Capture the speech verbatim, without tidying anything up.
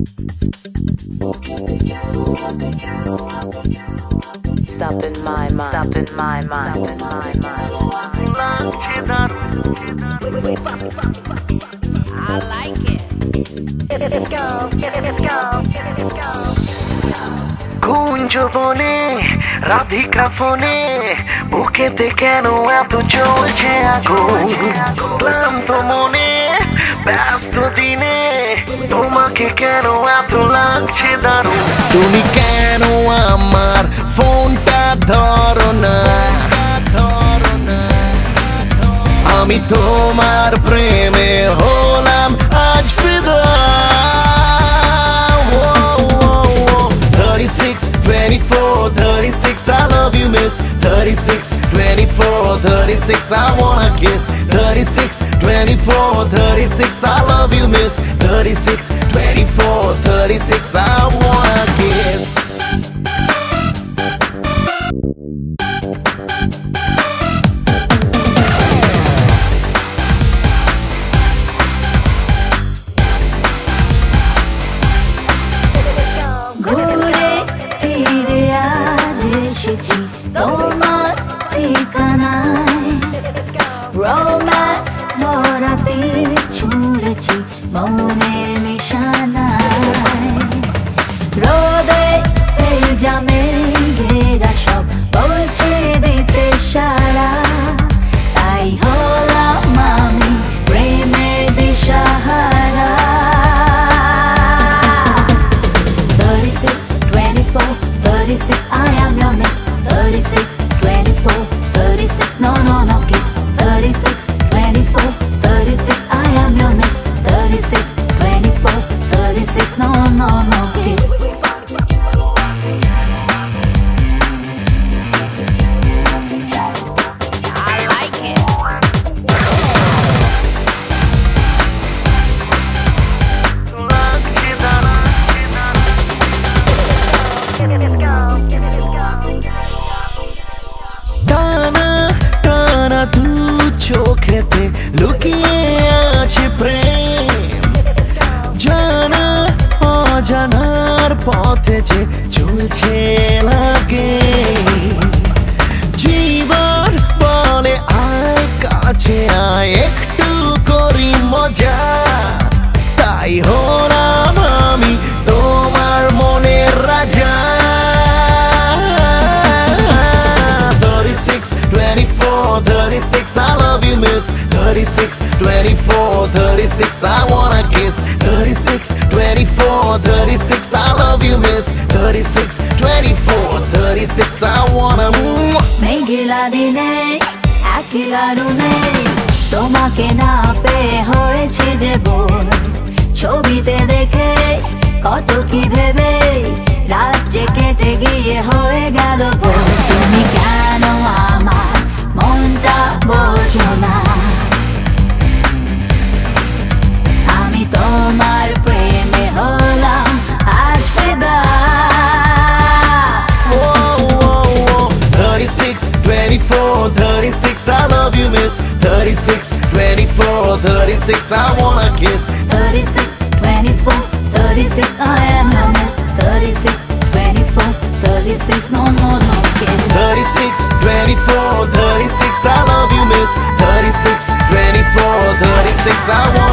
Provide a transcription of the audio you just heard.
Stop in my mind, stop in my mind, stop in my mind. I like it. Let's go, let's go, let's go. কুঞ্জ বনে রাধিকা ফোনে বুকেতে কেন এত চলছে আগুন ক্লান্ত মনে ব্যস্ত দিনে তোমাকে কেন এত লাগছে দারুণ তুমি কেন আমার ফোনটা ধরো না আমি তোমার প্রেমে হলাম আজ ফিদা thirty-six, twenty-four, thirty-six, I love you miss thirty-six, twenty-four, thirty-six, I wanna kiss thirty-six, twenty-four, thirty-six, I love you miss thirty-six, twenty-four, thirty-six, I wanna kiss তোমার ঠিকানায় রোম্যান্স ভরাতে ছুঁড়েছি মনের নিশানায় রোদে ভেজা মেঘেরা সব বলছে দিতে সারা তাই হলাম আমি প্রেমের দিশাহারা thirty-six, twenty-four, thirty-six, I am your miss thirty-six, twenty-four, thirty-six, no, no, no kiss thirty-six, twenty-four, thirty-six, I am your miss thirty-six, twenty-four, thirty-six, no, no, no kiss I like it. টানা টানা দু চোখেতে লুকিয়ে আছে প্রেম জানা অজানার পথে যে চলছে লাগে জীবন বলে আয় কাছে আয় একটু করি মজা তাই হলাম আমি তোমার মনের রাজা thirty-six, twenty-four, thirty-six, I love you miss thirty-six, twenty-four, thirty-six, I wanna kiss thirty-six, twenty-four, thirty-six, I love you miss thirty-six, twenty-four, thirty-six, I wanna মেঘলা দিনে একলা রুমে তোমাকে না পেয়ে হয়েছে যে বোর ছবিতে দেখে কত কি ভেবে রাত যে কেটে গিয়ে হয়ে গেল ভোর তুমি কেন আমার মনটা বোঝো না আমি তোমার প্রেমে হলাম আজ ফিদা thirty-six, twenty-four, thirty-six, I love you miss thirty-six, twenty-four, thirty-six, I wanna kiss thirty-six, twenty-four, thirty-six, I am your miss thirty-six, twenty-four, thirty-six, no, no, no kiss thirty-six, twenty-four, thirty-six, I love you miss thirty-six, twenty-four, thirty-six, I want